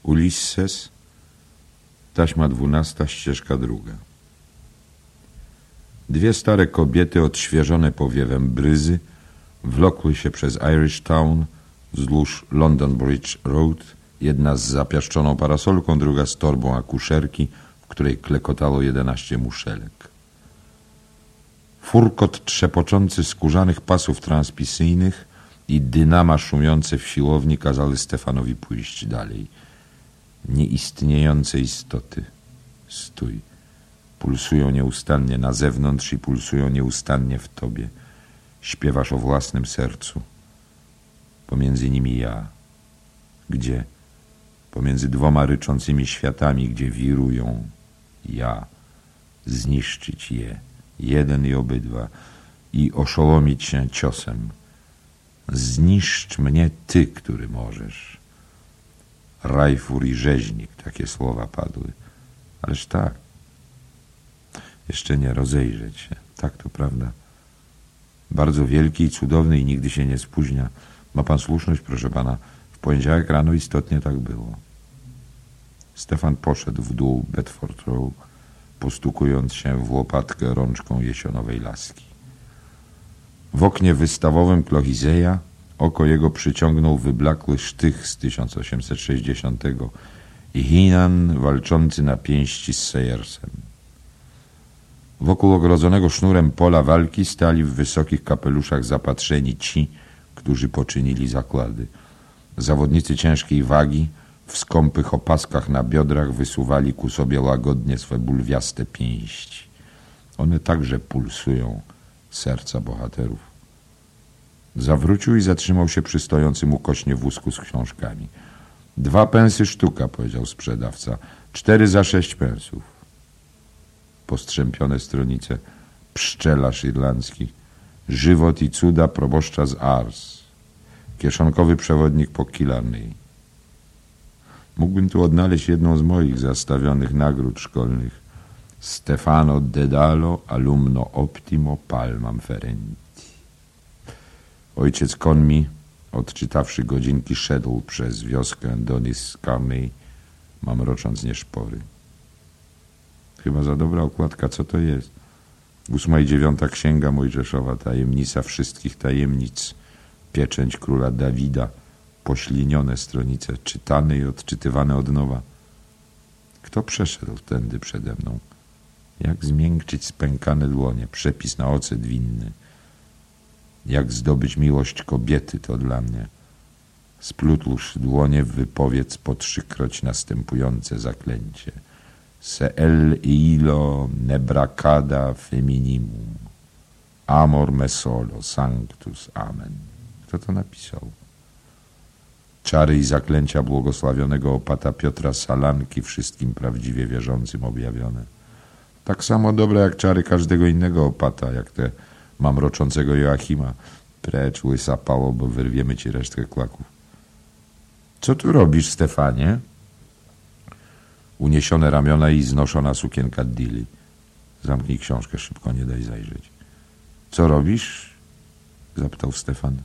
Ulisses, taśma 12, ścieżka 2. Dwie stare kobiety, odświeżone powiewem bryzy, wlokły się przez Irish Town wzdłuż London Bridge Road, jedna z zapiaszczoną parasolką, druga z torbą akuszerki, w której klekotało 11 muszelek. Furkot trzepoczący skórzanych pasów transmisyjnych i dynama szumiące w siłowni kazały Stefanowi pójść dalej. Nieistniejące istoty. Stój. Pulsują nieustannie na zewnątrz i pulsują nieustannie w tobie. Śpiewasz o własnym sercu. Pomiędzy nimi ja. Gdzie? Pomiędzy dwoma ryczącymi światami, gdzie wirują ja. Zniszczyć je. Jeden i obydwa. I oszołomić się ciosem. Zniszcz mnie ty, który możesz. Rajfur i rzeźnik, takie słowa padły. Ależ tak. Jeszcze nie, rozejrzeć się. Tak, to prawda. Bardzo wielki i cudowny i nigdy się nie spóźnia. Ma pan słuszność, proszę pana. W poniedziałek rano istotnie tak było. Stefan poszedł w dół Bedford Row, postukując się w łopatkę rączką jesionowej laski. W oknie wystawowym Clohizeja oko jego przyciągnął wyblakły sztych z 1860 i Hinan walczący na pięści z Sayersem. Wokół ogrodzonego sznurem pola walki stali w wysokich kapeluszach zapatrzeni ci, którzy poczynili zakłady. Zawodnicy ciężkiej wagi w skąpych opaskach na biodrach wysuwali ku sobie łagodnie swe bulwiaste pięści. One także pulsują serca bohaterów. Zawrócił i zatrzymał się przy stojącym ukośnie wózku z książkami. 2 pensy sztuka, powiedział sprzedawca. 4 za 6 pensów. Postrzępione stronice, pszczelarz irlandzki, żywot i cuda proboszcza z Ars, kieszonkowy przewodnik po Killarney. Mógłbym tu odnaleźć jedną z moich zastawionych nagród szkolnych. Stefano Dedalo, alumno optimo palmam ferenti. Ojciec Conmi, odczytawszy godzinki, szedł przez wioskę Donis Carney, mamrocząc nieszpory. Chyba za dobra okładka, co to jest? 8. i 9. księga Mojżeszowa, tajemnica wszystkich tajemnic, pieczęć króla Dawida, poślinione stronice, czytane i odczytywane od nowa. Kto przeszedł tędy przede mną? Jak zmiękczyć spękane dłonie, przepis na ocet winny. Jak zdobyć miłość kobiety, to dla mnie. Splótłż dłonie, wypowiedz po 3-kroć następujące zaklęcie. Se el ilo nebracada feminimum. Amor me solo, sanctus, amen. Kto to napisał? Czary i zaklęcia błogosławionego opata Piotra Salanki, wszystkim prawdziwie wierzącym objawione. Tak samo dobre jak czary każdego innego opata, jak te mamroczącego Joachima. Precz, łysa pało, bo wyrwiemy ci resztkę klaków. Co tu robisz, Stefanie? Uniesione ramiona i znoszona sukienka Dilly. Zamknij książkę szybko, nie daj zajrzeć. Co robisz? Zapytał Stefan.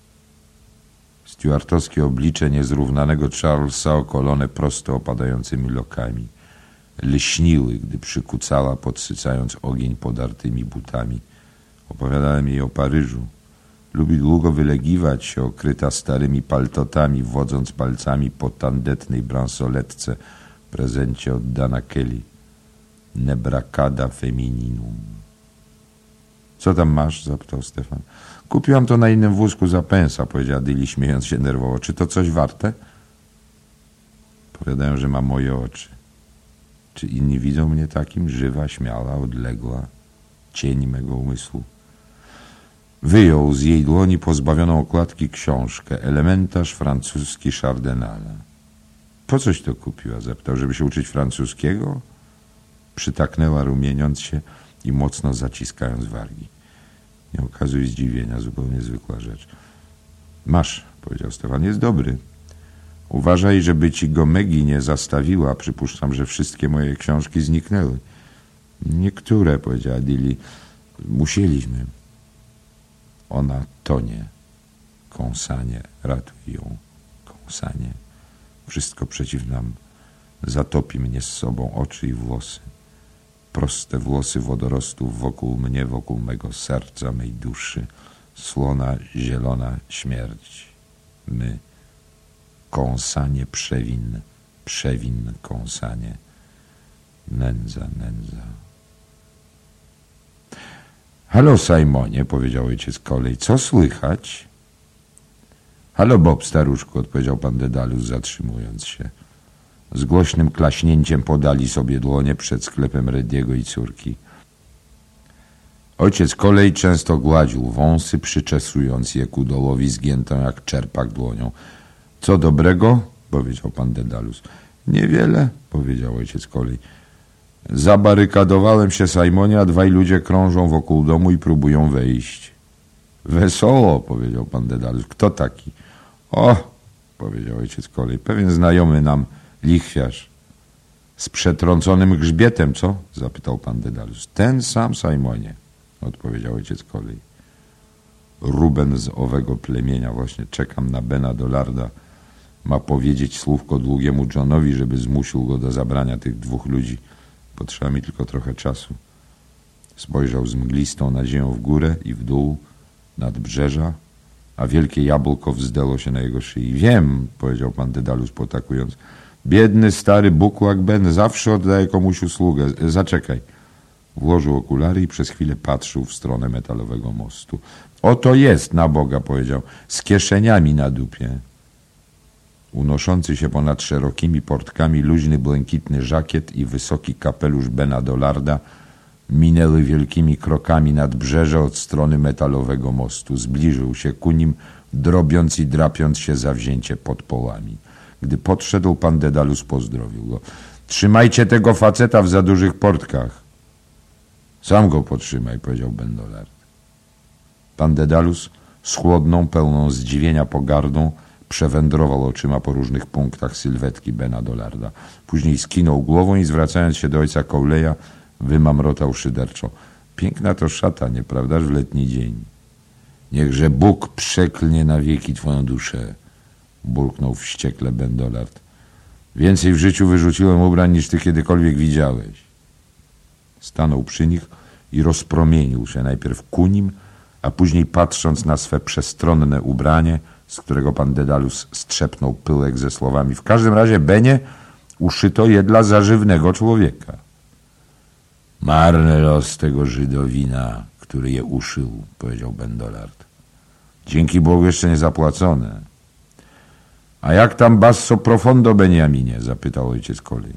Stuartowskie oblicze niezrównanego Charlesa okolone prosto opadającymi lokami. Lśniły, gdy przykucała, podsycając ogień podartymi butami. Opowiadałem jej o Paryżu. Lubi długo wylegiwać się, okryta starymi paltotami, wodząc palcami po tandetnej bransoletce, prezencie od Dana Kelly. Nebracada femininum. Co tam masz? Zapytał Stefan. Kupiłam to na innym wózku za pensa, powiedziała Dilly, śmiejąc się nerwowo. Czy to coś warte? Powiadają, że ma moje oczy. Czy inni widzą mnie takim? Żywa, śmiała, odległa. Cień mego umysłu. Wyjął z jej dłoni pozbawioną okładki książkę. Elementarz francuski Chardennala. Po coś to kupiła? Zapytał, żeby się uczyć francuskiego? Przytaknęła, rumieniąc się i mocno zaciskając wargi. Nie okazuj zdziwienia, zupełnie zwykła rzecz. Masz, powiedział Stefan, jest dobry. Uważaj, żeby ci go Megi nie zastawiła. Przypuszczam, że wszystkie moje książki zniknęły. Niektóre, powiedziała Dilly. Musieliśmy. Ona tonie. Kąsanie, ratuj ją. Kąsanie. Wszystko przeciw nam. Zatopi mnie z sobą oczy i włosy. Proste włosy wodorostów wokół mnie, wokół mego serca, mej duszy. Słona, zielona śmierć. My, kąsanie przewin, przewin kąsanie. Nędza, nędza. Halo, Simonie, powiedział ojciec kolej. Co słychać? Halo, Bob, staruszku, odpowiedział pan Dedalus, zatrzymując się. Z głośnym klaśnięciem podali sobie dłonie przed sklepem Rediego i córki. Ojciec kolej często gładził wąsy, przyczesując je ku dołowi zgiętą jak czerpak dłonią. Co dobrego? Powiedział pan Dedalus. Niewiele, powiedział ojciec kolej. Zabarykadowałem się, Simonie, a dwaj ludzie krążą wokół domu i próbują wejść. Wesoło, powiedział pan Dedalus. Kto taki? O, powiedział ojciec kolej, pewien znajomy nam lichwiarz. Z przetrąconym grzbietem, co? Zapytał pan Dedalus. Ten sam, Simonie, odpowiedział ojciec kolej. Ruben z owego plemienia, właśnie czekam na Bena Dollarda. Ma powiedzieć słówko długiemu Johnowi, żeby zmusił go do zabrania tych dwóch ludzi. Potrzeba mi tylko trochę czasu. Spojrzał z mglistą nadzieją w górę i w dół, nad brzeża, a wielkie jabłko wzdęło się na jego szyi. Wiem, powiedział pan Dedalus potakując. Biedny, stary bukłak Ben zawsze oddaje komuś usługę. Zaczekaj. Włożył okulary i przez chwilę patrzył w stronę metalowego mostu. Oto jest, na Boga, powiedział, z kieszeniami na dupie. Unoszący się ponad szerokimi portkami luźny, błękitny żakiet i wysoki kapelusz Bena Dollarda minęły wielkimi krokami nad brzeże od strony metalowego mostu. Zbliżył się ku nim, drobiąc i drapiąc się zawzięcie pod połami. Gdy podszedł, pan Dedalus pozdrowił go. Trzymajcie tego faceta w za dużych portkach. Sam go potrzymaj, powiedział Ben Dollard. Pan Dedalus z chłodną, pełną zdziwienia pogardą przewędrował oczyma po różnych punktach sylwetki Bena Dollarda. Później skinął głową i zwracając się do ojca Coleya wymamrotał szyderczo. Piękna to szata, nieprawdaż, w letni dzień. Niechże Bóg przeklnie na wieki twoją duszę, burknął wściekle Ben Dollard. Więcej w życiu wyrzuciłem ubrań, niż ty kiedykolwiek widziałeś. Stanął przy nich i rozpromienił się najpierw ku nim, a później patrząc na swe przestronne ubranie, z którego pan Dedalus strzepnął pyłek ze słowami. W każdym razie, Benie, uszyto je dla zażywnego człowieka. Marny los tego Żydowina, który je uszył, powiedział Ben Dollard. Dzięki Bogu jeszcze nie zapłacone. A jak tam basso profondo, Beniaminie? Zapytał ojciec kolej.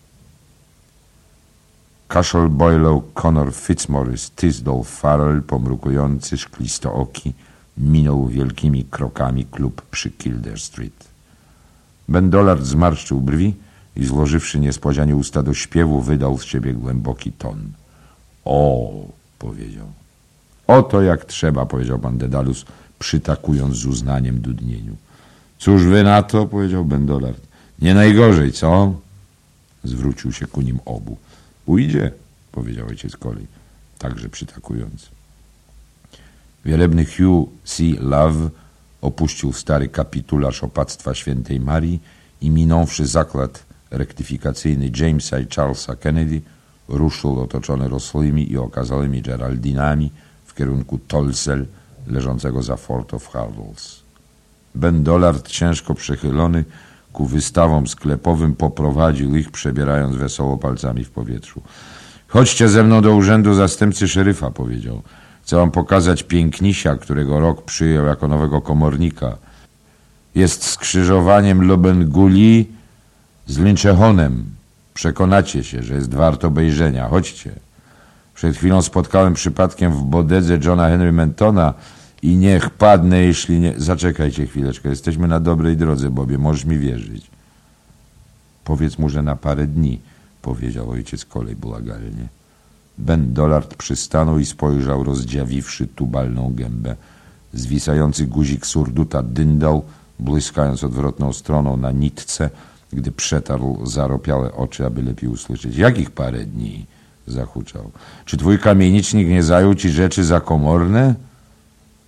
Cashel Boylow, Connor Fitzmaurice, Tisdall Farrell, pomrukujący, szklistooki, minął wielkimi krokami klub przy Kildare Street. Ben Dollard zmarszczył brwi i złożywszy niespodzianie usta do śpiewu, wydał z siebie głęboki ton. O, powiedział. Oto jak trzeba, powiedział pan Dedalus, przytakując z uznaniem dudnieniu. Cóż wy na to, powiedział Ben Dollard. Nie najgorzej, co? Zwrócił się ku nim obu. Ujdzie, powiedział ojciec kolej, także przytakując. Wielebny Hugh C. Love opuścił stary kapitularz opactwa świętej Marii i minąwszy zakład rektyfikacyjny Jamesa i Charlesa Kennedy, ruszył otoczony rosłymi i okazałymi Geraldinami w kierunku Tolsel, leżącego za Fort of Hardles. Ben Dollard, ciężko przechylony ku wystawom sklepowym, poprowadził ich, przebierając wesoło palcami w powietrzu. Chodźcie ze mną do urzędu zastępcy szeryfa, powiedział. Chcę wam pokazać pięknisia, którego rok przyjął jako nowego komornika. Jest skrzyżowaniem Lobenguli z Lynchehonem. Przekonacie się, że jest wart obejrzenia. Chodźcie. Przed chwilą spotkałem przypadkiem w bodedze Johna Henry Mentona i niech padnę, jeśli nie... Zaczekajcie chwileczkę, jesteśmy na dobrej drodze, Bobie, możesz mi wierzyć. Powiedz mu, że na parę dni, powiedział ojciec kolej błagalnie. Ben Dollard przystanął i spojrzał, rozdziawiwszy tubalną gębę. Zwisający guzik surduta dyndał, błyskając odwrotną stroną na nitce, gdy przetarł zaropiałe oczy, aby lepiej usłyszeć. Jakich parę dni? Zahuczał. Czy twój kamienicznik nie zajął ci rzeczy za komorne?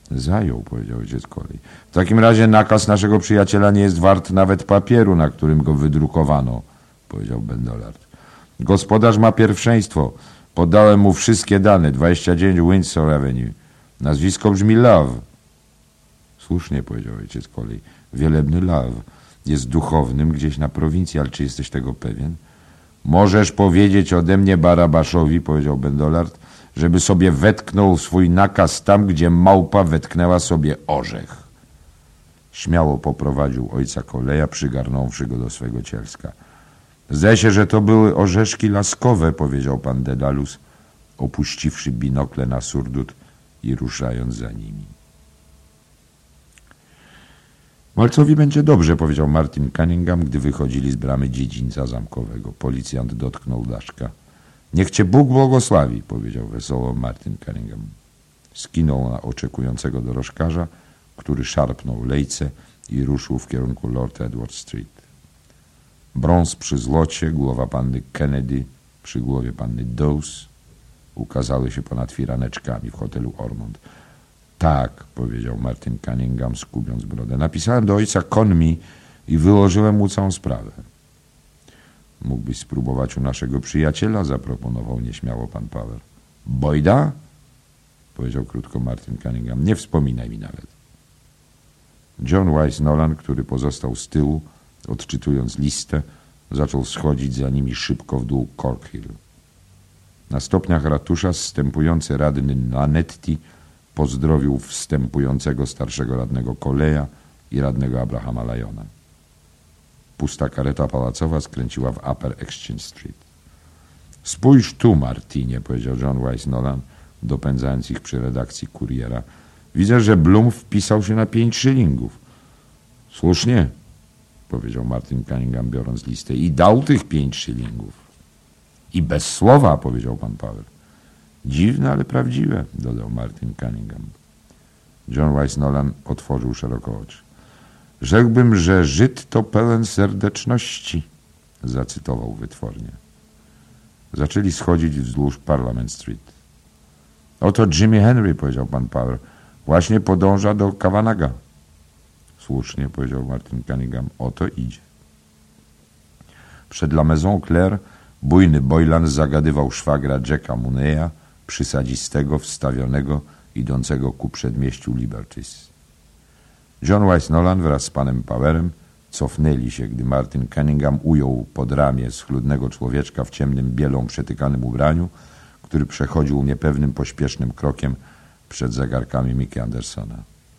Zajął, powiedział ojciec Coley. W takim razie nakaz naszego przyjaciela nie jest wart nawet papieru, na którym go wydrukowano, powiedział Ben Dollard. Gospodarz ma pierwszeństwo. Podałem mu wszystkie dane. 29 Windsor Avenue. Nazwisko brzmi Love. Słusznie, powiedział ojciec Coley. Wielebny Love jest duchownym gdzieś na prowincji, ale czy jesteś tego pewien? Możesz powiedzieć ode mnie Barabaszowi, powiedział Ben Dollard, żeby sobie wetknął swój nakaz tam, gdzie małpa wetknęła sobie orzech. Śmiało poprowadził ojca Coleya, przygarnąwszy go do swego cielska. Zdaje się, że to były orzeszki laskowe, powiedział pan Dedalus, opuściwszy binokle na surdut i ruszając za nimi. Malcowi będzie dobrze, powiedział Martin Cunningham, gdy wychodzili z bramy dziedzińca zamkowego. Policjant dotknął daszka. Niech cię Bóg błogosławi, powiedział wesoło Martin Cunningham. Skinął na oczekującego dorożkarza, który szarpnął lejce i ruszył w kierunku Lord Edward Street. Brąz przy zlocie, głowa panny Kennedy przy głowie panny Dawes ukazały się ponad firaneczkami w hotelu Ormond. Tak, powiedział Martin Cunningham, skubiąc brodę. Napisałem do ojca Conmy i wyłożyłem mu całą sprawę. Mógłbyś spróbować u naszego przyjaciela, zaproponował nieśmiało pan Power. Boyda? Powiedział krótko Martin Cunningham. Nie wspominaj mi nawet. John Wise Nolan, który pozostał z tyłu, odczytując listę, zaczął schodzić za nimi szybko w dół Cork Hill. Na stopniach ratusza zstępujący radny Lanetti pozdrowił wstępującego starszego radnego Coleya i radnego Abrahama Lyona. Pusta kareta pałacowa skręciła w Upper Exchange Street. Spójrz tu, Martinie, powiedział John Wise Nolan, dopędzając ich przy redakcji Kuriera. Widzę, że Bloom wpisał się na 5 szylingów. Słusznie, powiedział Martin Cunningham, biorąc listę. I dał tych 5 szylingów. I bez słowa, powiedział pan Power. Dziwne, ale prawdziwe, dodał Martin Cunningham. John Wise Nolan otworzył szeroko oczy. Rzekłbym, że Żyd to pełen serdeczności, zacytował wytwornie. Zaczęli schodzić wzdłuż Parliament Street. Oto Jimmy Henry, powiedział pan Power. Właśnie podąża do Cavanaga. Słusznie, powiedział Martin Cunningham. Oto idzie. Przed La Maison Claire bujny Boylan zagadywał szwagra Jacka Muneya, przysadzistego, wstawionego, idącego ku przedmieściu Liberties. John Wise Nolan wraz z panem Powerem cofnęli się, gdy Martin Cunningham ujął pod ramię schludnego człowieczka w ciemnym, bielą przetykanym ubraniu, który przechodził niepewnym, pośpiesznym krokiem przed zegarkami Mickey Andersona.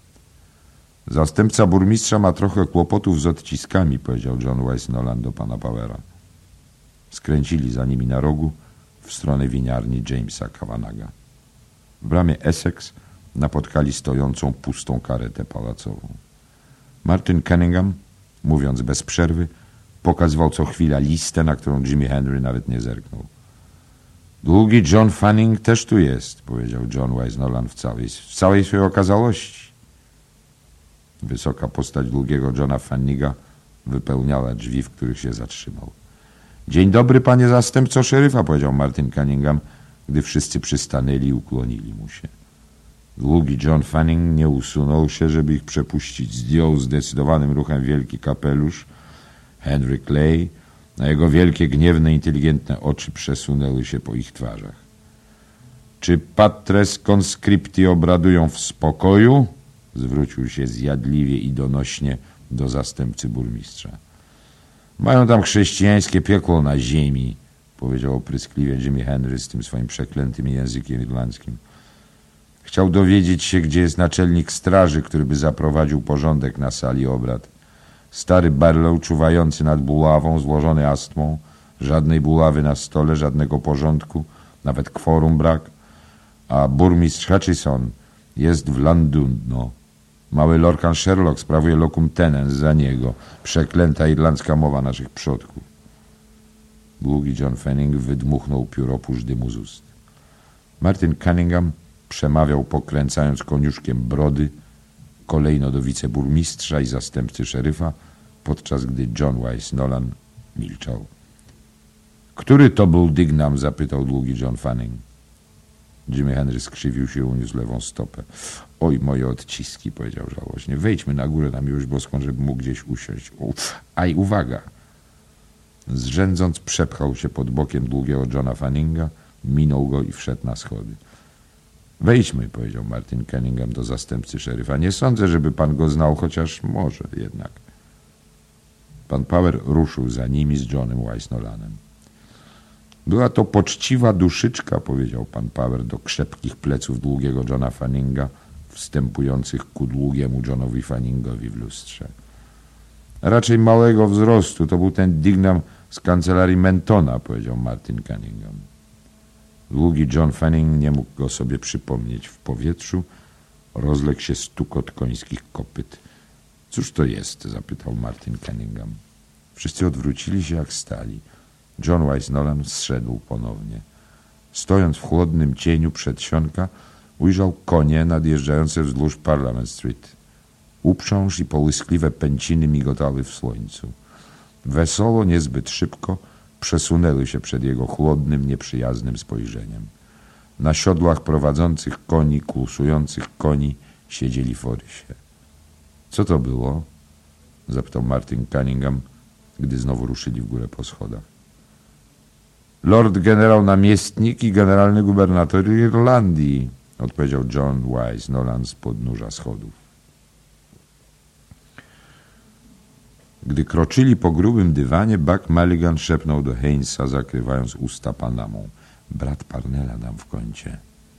Zastępca burmistrza ma trochę kłopotów z odciskami, powiedział John Wise Nolan do pana Powera. Skręcili za nimi na rogu w stronę winiarni Jamesa Cavanaga. W bramie Essex napotkali stojącą pustą karetę pałacową. Martin Cunningham, mówiąc bez przerwy, pokazywał co chwila listę, na którą Jimmy Henry nawet nie zerknął. Długi John Fanning też tu jest, powiedział John Wise Nolan w całej swojej okazałości. Wysoka postać długiego Johna Fanninga wypełniała drzwi, w których się zatrzymał. Dzień dobry, panie zastępco szeryfa, powiedział Martin Cunningham, gdy wszyscy przystanęli i ukłonili mu się. Długi John Fanning nie usunął się, żeby ich przepuścić. Zdjął zdecydowanym ruchem wielki kapelusz. Henry Clay, na jego wielkie, gniewne, inteligentne oczy przesunęły się po ich twarzach. Czy patres conscripti obradują w spokoju? Zwrócił się zjadliwie i donośnie do zastępcy burmistrza. Mają tam chrześcijańskie piekło na ziemi, powiedział opryskliwie Jimmy Henry z tym swoim przeklętym językiem irlandzkim. Chciał dowiedzieć się, gdzie jest naczelnik straży, który by zaprowadził porządek na sali obrad. Stary Barlow, czuwający nad buławą, złożony astmą, żadnej buławy na stole, żadnego porządku, nawet kworum brak, a burmistrz Hutchison jest w Llandudno. Mały Lorcan Sherlock sprawuje locum tenens za niego. Przeklęta irlandzka mowa naszych przodków. Długi John Fanning wydmuchnął pióropusz dymu z ust. Martin Cunningham przemawiał, pokręcając koniuszkiem brody, kolejno do wiceburmistrza i zastępcy szeryfa, podczas gdy John Wise Nolan milczał. Który to był Dignam? Zapytał długi John Fanning. Jimi Henry skrzywił się i uniósł lewą stopę. Oj, moje odciski, powiedział żałośnie. Wejdźmy na górę na miłość boską, żeby mógł gdzieś usiąść. Aj, uwaga! Zrzędząc przepchał się pod bokiem długiego Johna Fanninga, minął go i wszedł na schody. Wejdźmy, powiedział Martin Cunningham do zastępcy szeryfa. Nie sądzę, żeby pan go znał, chociaż może jednak. Pan Power ruszył za nimi z Johnem Wise-Nolanem. Była to poczciwa duszyczka, powiedział pan Power do krzepkich pleców długiego Johna Fanninga, wstępujących ku długiemu Johnowi Fanningowi w lustrze. Raczej małego wzrostu, to był ten Dignam z kancelarii Mentona, powiedział Martin Cunningham. Długi John Fanning nie mógł go sobie przypomnieć. W powietrzu rozległ się stukot końskich kopyt. Cóż to jest? Zapytał Martin Cunningham. Wszyscy odwrócili się jak stali. John Wise-Nolan zszedł ponownie. Stojąc w chłodnym cieniu przedsionka, ujrzał konie nadjeżdżające wzdłuż Parliament Street. Uprząż i połyskliwe pęciny migotały w słońcu. Wesoło, niezbyt szybko przesunęły się przed jego chłodnym, nieprzyjaznym spojrzeniem. Na siodłach prowadzących koni, kłusujących koni siedzieli Forysie. Co to było? Zapytał Martin Cunningham, gdy znowu ruszyli w górę po schodach. Lord generał namiestnik i generalny gubernator Irlandii, odpowiedział John Wise-Nolan z podnóża schodów. Gdy kroczyli po grubym dywanie, Buck Mulligan szepnął do Hainesa, zakrywając usta panamą. Brat Parnella nam w kącie.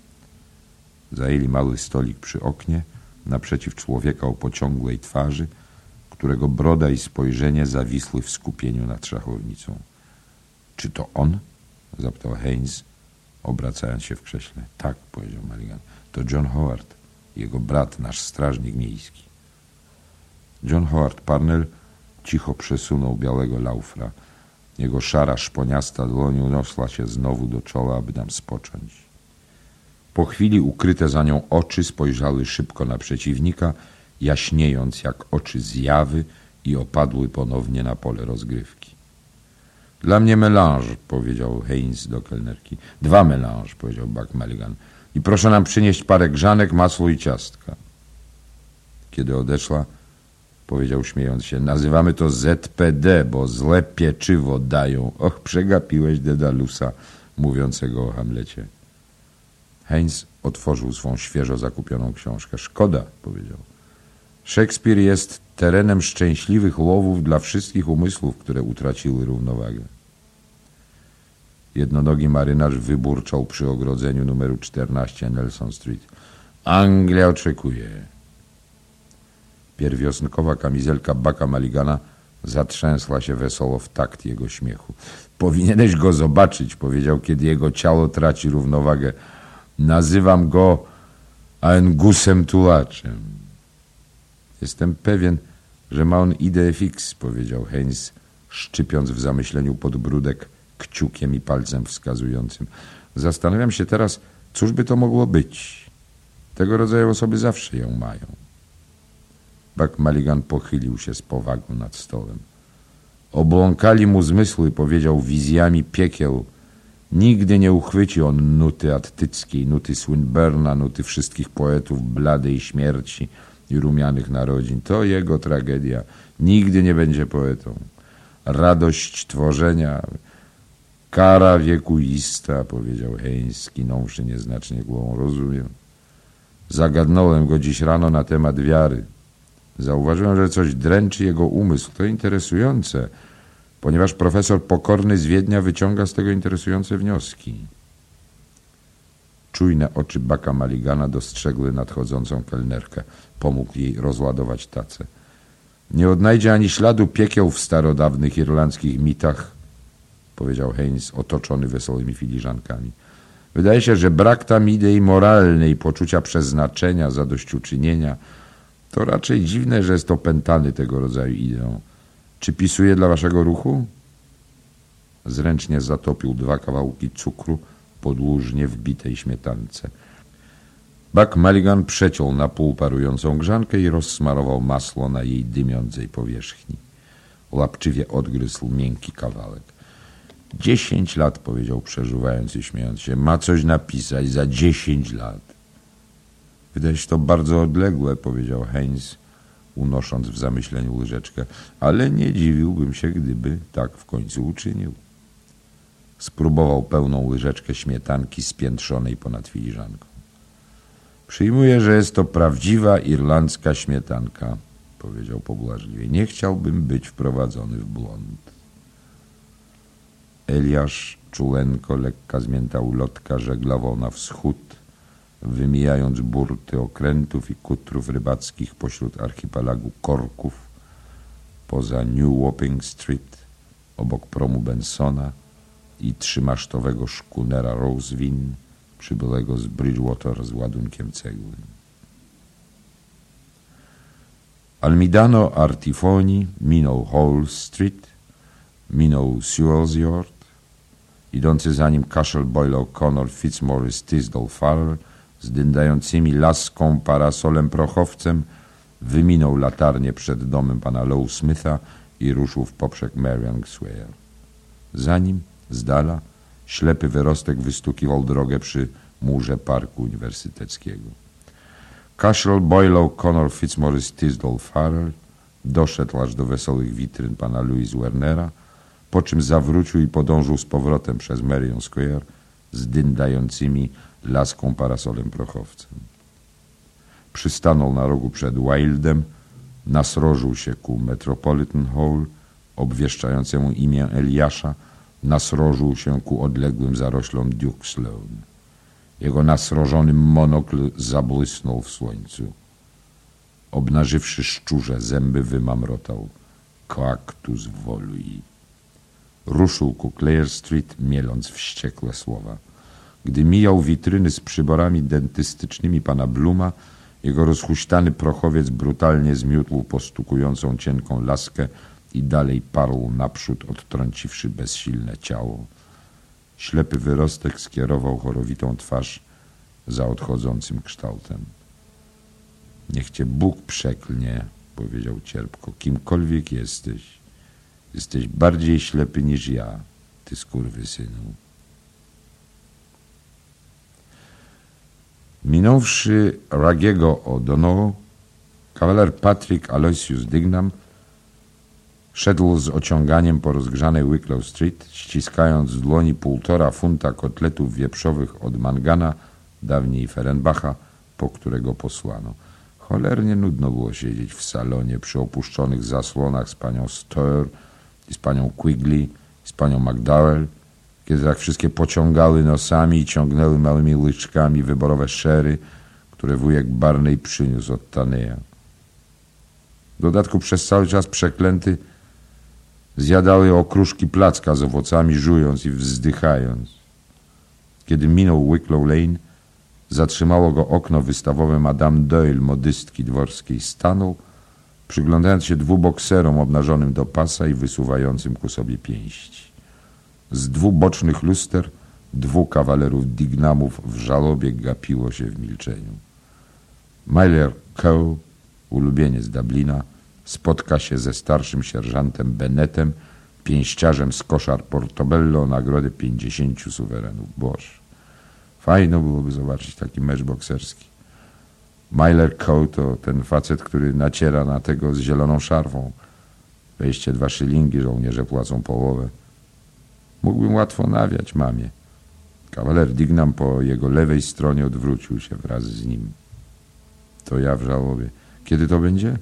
Zajęli mały stolik przy oknie, naprzeciw człowieka o pociągłej twarzy, którego broda i spojrzenie zawisły w skupieniu nad szachownicą. Czy to on? Zapytał Haines, obracając się w krześle. Tak, powiedział Mulligan. To John Howard, jego brat, nasz strażnik miejski. John Howard Parnell cicho przesunął białego laufra. Jego szara, szponiasta dłoń uniosła się znowu do czoła, aby nam spocząć. Po chwili ukryte za nią oczy spojrzały szybko na przeciwnika, jaśniejąc jak oczy zjawy i opadły ponownie na pole rozgrywki. Dla mnie melange, powiedział Haines do kelnerki. 2 melange, powiedział Buck Mulligan. I proszę nam przynieść parę grzanek, masło i ciastka. Kiedy odeszła, powiedział śmiejąc się, nazywamy to ZPD, bo złe pieczywo dają. Och, przegapiłeś Dedalusa, mówiącego o Hamlecie. Haines otworzył swą świeżo zakupioną książkę. Szkoda, powiedział. Szekspir jest terenem szczęśliwych łowów dla wszystkich umysłów, które utraciły równowagę. Jednonogi marynarz wyburczał przy ogrodzeniu numeru 14 Nelson Street. Anglia oczekuje. Pierwiosnkowa kamizelka Bucka Mulligana zatrzęsła się wesoło w takt jego śmiechu. Powinieneś go zobaczyć, powiedział, kiedy jego ciało traci równowagę. Nazywam go Angusem Tułaczem. Jestem pewien, że ma on ideę fix, powiedział Haines, szczypiąc w zamyśleniu podbródek kciukiem i palcem wskazującym. Zastanawiam się teraz, cóż by to mogło być. Tego rodzaju osoby zawsze ją mają. Buck Mulligan pochylił się z powagą nad stołem. Obłąkali mu zmysły, powiedział, wizjami piekieł. Nigdy nie uchwyci on nuty attyckiej, nuty Swinburna, nuty wszystkich poetów bladej śmierci i rumianych narodzin. To jego tragedia. Nigdy nie będzie poetą. Radość tworzenia, kara wiekuista, powiedział Haines, skinąwszy nieznacznie głową. Rozumiem. Zagadnąłem go dziś rano na temat wiary. Zauważyłem, że coś dręczy jego umysł. To interesujące, ponieważ profesor Pokorny z Wiednia wyciąga z tego interesujące wnioski. Czujne oczy Bucka Mulligana dostrzegły nadchodzącą kelnerkę. Pomógł jej rozładować tacę. Nie odnajdzie ani śladu piekieł w starodawnych irlandzkich mitach, powiedział Haines, otoczony wesołymi filiżankami. Wydaje się, że brak tam idei moralnej, poczucia przeznaczenia, zadośćuczynienia. To raczej dziwne, że jest opętany tego rodzaju ideą. Czy pisuje dla waszego ruchu? Zręcznie zatopił 2 kawałki cukru podłużnie wbitej śmietance. Buck Mulligan przeciął na pół parującą grzankę i rozsmarował masło na jej dymiącej powierzchni. Łapczywie odgryzł miękki kawałek. 10 lat, powiedział, przeżuwając i śmiejąc się. Ma coś napisać za 10 lat. Wydaje się to bardzo odległe, powiedział Heinz, unosząc w zamyśleniu łyżeczkę, ale nie dziwiłbym się, gdyby tak w końcu uczynił. Spróbował pełną łyżeczkę śmietanki spiętrzonej ponad filiżanką. Przyjmuję, że jest to prawdziwa irlandzka śmietanka, powiedział pobłażliwie. Nie chciałbym być wprowadzony w błąd. Eliasz czulenko, lekka zmięta ulotka żeglową na wschód, wymijając burty okrętów i kutrów rybackich pośród archipelagu korków, poza New Wapping Street, obok promu Bensona i trzymasztowego szkunera Rosewin, przybyłego z Bridgewater z ładunkiem cegły. Almidano Artifoni minął Hall Street, minął Sewell's Yard, idący za nim Cashel, Boyle, O'Connor, Fitzmaurice, Tisdall, Farrell z dyndającymi laską, parasolem, prochowcem wyminął latarnię przed domem pana Low Smitha i ruszył w poprzek Marian Square. Za nim, z dala, ślepy wyrostek wystukiwał drogę przy murze parku uniwersyteckiego. Cashel, Boyle, O'Connor, Fitzmaurice, Tisdall, Farrell doszedł aż do wesołych witryn pana Louis Wernera, po czym zawrócił i podążył z powrotem przez Marion Square z dyndającymi laską, parasolem, prochowcem. Przystanął na rogu przed Wildem, nasrożył się ku Metropolitan Hall, obwieszczającemu imię Eliasza, nasrożył się ku odległym zaroślom Duke Sloan. Jego nasrożony monokl zabłysnął w słońcu. Obnażywszy szczurze zęby, wymamrotał: Coactus volui. Ruszył ku Clare Street, mieląc wściekłe słowa. Gdy mijał witryny z przyborami dentystycznymi pana Bluma, jego rozhuśtany prochowiec brutalnie zmiótł postukującą cienką laskę i dalej parł naprzód, odtrąciwszy bezsilne ciało. Ślepy wyrostek skierował chorowitą twarz za odchodzącym kształtem. Niech cię Bóg przeklnie, powiedział cierpko, kimkolwiek jesteś. Jesteś bardziej ślepy niż ja, ty skurwysynu. Minąwszy Ragiego O'Donnell, kawaler Patrick Aloysius Dignam szedł z ociąganiem po rozgrzanej Wicklow Street, ściskając w dłoni 1,5 funta kotletów wieprzowych od Mangana, dawniej Ferenbacha, po którego posłano. Cholernie nudno było siedzieć w salonie przy opuszczonych zasłonach z panią Stoer i z panią Quigley, z panią McDowell, kiedy tak wszystkie pociągały nosami i ciągnęły małymi łyczkami wyborowe sherry, które wujek Barney przyniósł od Taneya. W dodatku przez cały czas przeklęty zjadały okruszki placka z owocami, żując i wzdychając. Kiedy minął Wicklow Lane, zatrzymało go okno wystawowe Madame Doyle, modystki dworskiej. Stanął, przyglądając się 2 bokserom obnażonym do pasa i wysuwającym ku sobie pięści. Z 2 bocznych luster 2 kawalerów Dignamów w żałobie gapiło się w milczeniu. Miller Coe, ulubieniec Dublina, spotka się ze starszym sierżantem Bennettem, pięściarzem z koszar Portobello, o nagrodę 50 suwerenów. Boże, fajno byłoby zobaczyć taki mecz bokserski. Miller Coe to ten facet, który naciera na tego z zieloną szarfą. 22 szylingi, żołnierze płacą połowę. Mógłbym łatwo nawiać mamie. Kawaler Dignam po jego lewej stronie odwrócił się wraz z nim. To ja w żałobie. Kiedy to będzie?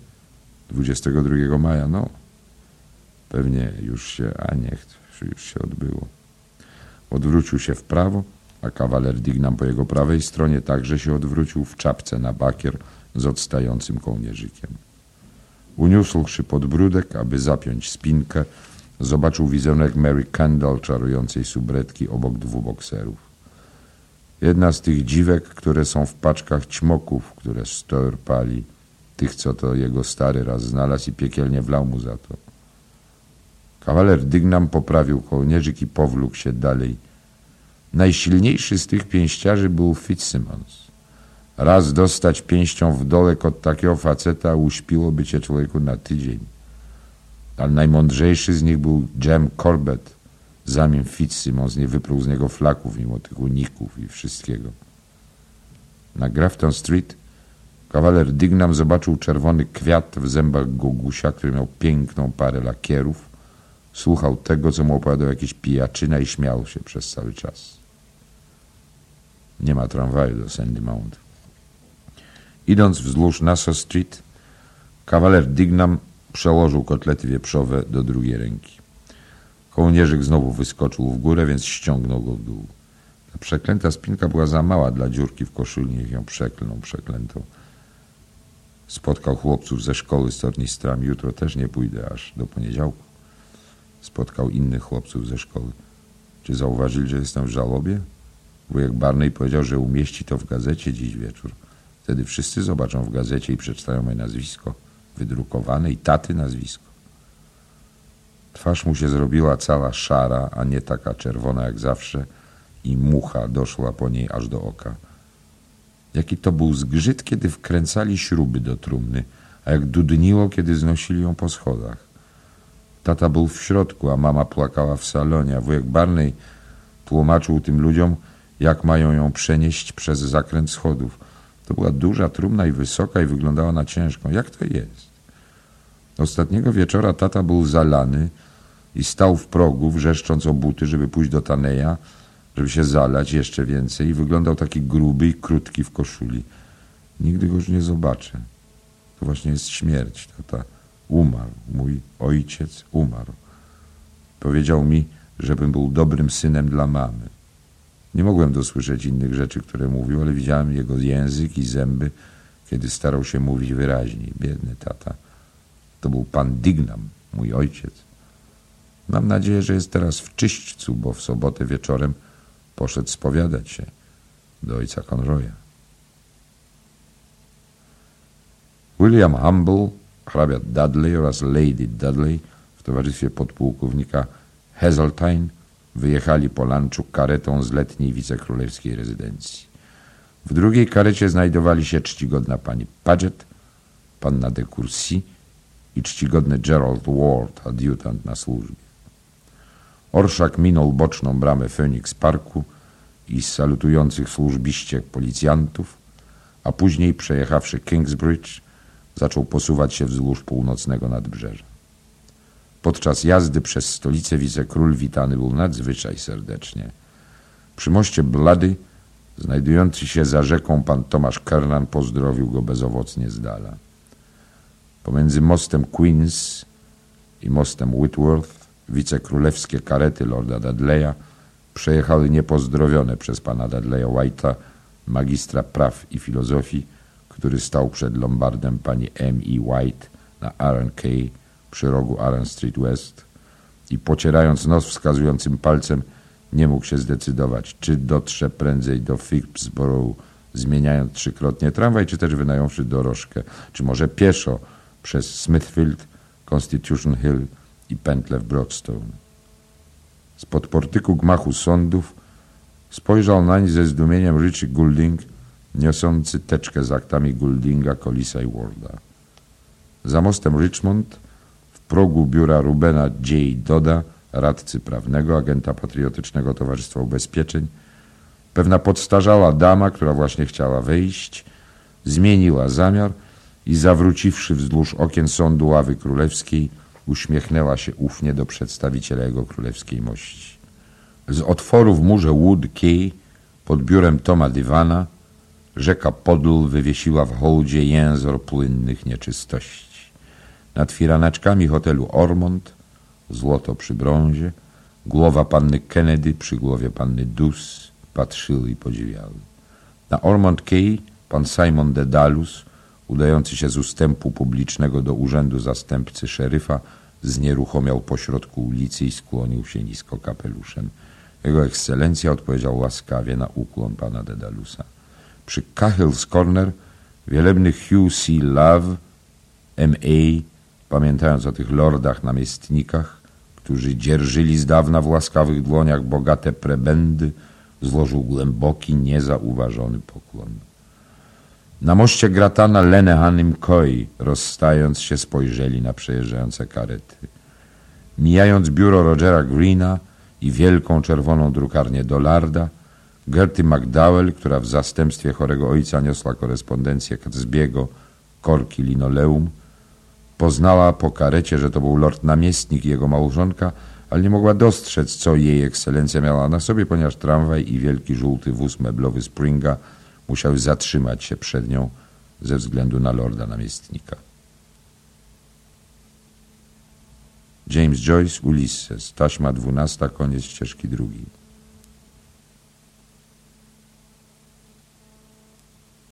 22 maja, no. Pewnie już się, a nie chcę, już się odbyło. Odwrócił się w prawo, a kawaler Dignam po jego prawej stronie także się odwrócił w czapce na bakier z odstającym kołnierzykiem. Uniósłszy podbródek, aby zapiąć spinkę, zobaczył wizerunek Mary Kendall, czarującej subretki obok 2 bokserów. Jedna z tych dziwek, które są w paczkach ćmoków, które Stoer pali, tych, co to jego stary raz znalazł i piekielnie wlał mu za to. Kawaler Dignam poprawił kołnierzyk i powlókł się dalej. Najsilniejszy z tych pięściarzy był Fitzsimmons. Raz dostać pięścią w dolek od takiego faceta uśpiłoby cię człowieku na tydzień. Ale najmądrzejszy z nich był Jem Corbett, zanim Fitzsimmons nie wypruł z niego flaków mimo tych uników i wszystkiego. Na Grafton Street kawaler Dignam zobaczył czerwony kwiat w zębach Gogusia, który miał piękną parę lakierów. Słuchał tego, co mu opowiadał jakiś pijaczyna i śmiał się przez cały czas. Nie ma tramwaju do Sandy Mount. Idąc wzdłuż Nassau Street, kawaler Dignam przełożył kotlety wieprzowe do drugiej ręki. Kołnierzyk znowu wyskoczył w górę, więc ściągnął go w dół. Ta przeklęta spinka była za mała dla dziurki w koszuli, niech ją przeklną, przeklętą. Spotkał chłopców ze szkoły z tornistrami. Jutro też nie pójdę, aż do poniedziałku. Spotkał innych chłopców ze szkoły. Czy zauważyli, że jestem w żałobie? Wujek Barney powiedział, że umieści to w gazecie dziś wieczór. Wtedy wszyscy zobaczą w gazecie i przeczytają moje nazwisko. Wydrukowane i taty nazwisko. Twarz mu się zrobiła cała szara, a nie taka czerwona jak zawsze i mucha doszła po niej aż do oka. Jaki to był zgrzyt, kiedy wkręcali śruby do trumny, a jak dudniło, kiedy znosili ją po schodach. Tata był w środku, a mama płakała w salonie, a wujek Barney tłumaczył tym ludziom, jak mają ją przenieść przez zakręt schodów. To była duża trumna i wysoka i wyglądała na ciężką. Jak to jest? Ostatniego wieczora tata był zalany i stał w progu, wrzeszcząc o buty, żeby pójść do Taneja, żeby się zalać jeszcze więcej i wyglądał taki gruby i krótki w koszuli. Nigdy go już nie zobaczę. To właśnie jest śmierć. Tata umarł. Mój ojciec umarł. Powiedział mi, żebym był dobrym synem dla mamy. Nie mogłem dosłyszeć innych rzeczy, które mówił, ale widziałem jego język i zęby, kiedy starał się mówić wyraźniej. Biedny tata. To był pan Dignam, mój ojciec. Mam nadzieję, że jest teraz w Czyśćcu, bo w sobotę wieczorem poszedł spowiadać się do ojca Conroya. William Humble, hrabia Dudley oraz Lady Dudley w towarzystwie podpułkownika Heseltine wyjechali po lunchu karetą z letniej wicekrólewskiej rezydencji. W drugiej karecie znajdowali się czcigodna pani Paget, panna de Courcy i czcigodny Gerald Ward, adiutant na służbie. Orszak minął boczną bramę Phoenix Parku i salutujących służbiście policjantów, a później, przejechawszy Kingsbridge, zaczął posuwać się wzdłuż północnego nadbrzeża. Podczas jazdy przez stolicę wicekról witany był nadzwyczaj serdecznie. Przy moście Bloody, znajdujący się za rzeką, pan Tomasz Kernan pozdrowił go bezowocnie z dala. Pomiędzy mostem Queens i mostem Whitworth wicekrólewskie karety lorda Dudleya przejechały niepozdrowione przez pana Dudleya White'a, magistra praw i filozofii, który stał przed lombardem pani M.E. White na Arran Quay przy rogu Arran Street West i pocierając nos wskazującym palcem nie mógł się zdecydować, czy dotrze prędzej do Phillipsborough, zmieniając trzykrotnie tramwaj, czy też wynająwszy dorożkę, czy może pieszo przez Smithfield, Constitution Hill i pętlę w Broadstone. Spod portyku gmachu sądów spojrzał nań ze zdumieniem Richie Goulding, niosący teczkę z aktami Gouldinga, Collisa i Warda. Za mostem Richmond, w progu biura Rubena J. Dodda, radcy prawnego, agenta Patriotycznego Towarzystwa Ubezpieczeń, pewna podstarzała dama, która właśnie chciała wejść, zmieniła zamiar i zawróciwszy wzdłuż okien sądu ławy królewskiej, uśmiechnęła się ufnie do przedstawiciela jego królewskiej mości. Z otworu w murze Wood Quay, pod biurem Toma Divana, rzeka Podl wywiesiła w hołdzie jęzor płynnych nieczystości. Nad firanaczkami hotelu Ormond, złoto przy brązie, głowa panny Kennedy przy głowie panny Dus patrzyły i podziwiały. Na Ormond Quay pan Simon Dedalus, udający się z ustępu publicznego do urzędu zastępcy szeryfa, znieruchomiał pośrodku ulicy i skłonił się nisko kapeluszem. Jego ekscelencja odpowiedział łaskawie na ukłon pana Dedalusa. Przy Cahill's Corner wielebny Hugh C. Love, M.A., pamiętając o tych lordach namiestnikach, którzy dzierżyli z dawna w łaskawych dłoniach bogate prebendy, złożył głęboki, niezauważony pokłon. Na moście Gratana Lenehan i McCoy, rozstając się, spojrzeli na przejeżdżające karety. Mijając biuro Rogera Greena i wielką czerwoną drukarnię Dollarda, Gerty McDowell, która w zastępstwie chorego ojca niosła korespondencję Catsbiego, korki linoleum, poznała po karecie, że to był lord namiestnik i jego małżonka, ale nie mogła dostrzec, co jej ekscelencja miała na sobie, ponieważ tramwaj i wielki żółty wóz meblowy Springa musiały zatrzymać się przed nią ze względu na lorda namiestnika. James Joyce, Ulysses, taśma 12, koniec ścieżki 2.